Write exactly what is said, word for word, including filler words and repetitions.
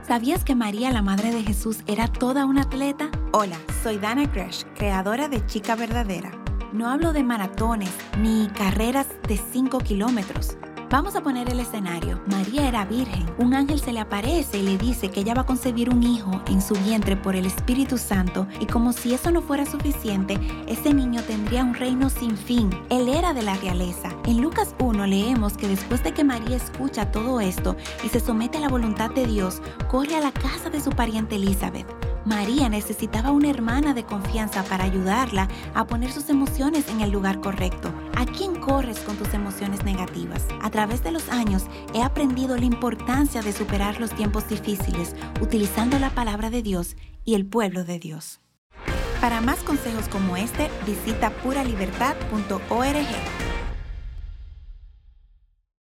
¿Sabías que María, la madre de Jesús, era toda una atleta? Hola, soy Dana Gresh, creadora de Chica Verdadera. No hablo de maratones ni carreras de cinco kilómetros. Vamos a poner el escenario. María era virgen. Un ángel se le aparece y le dice que ella va a concebir un hijo en su vientre por el Espíritu Santo, y como si eso no fuera suficiente, ese niño tendría un reino sin fin. Él era de la realeza. En Lucas uno leemos que después de que María escucha todo esto y se somete a la voluntad de Dios, corre a la casa de su pariente Elizabeth. María necesitaba una hermana de confianza para ayudarla a poner sus emociones en el lugar correcto. ¿A quién corres con tus emociones negativas? A través de los años he aprendido la importancia de superar los tiempos difíciles utilizando la palabra de Dios y el pueblo de Dios. Para más consejos como este, visita pura libertad punto org.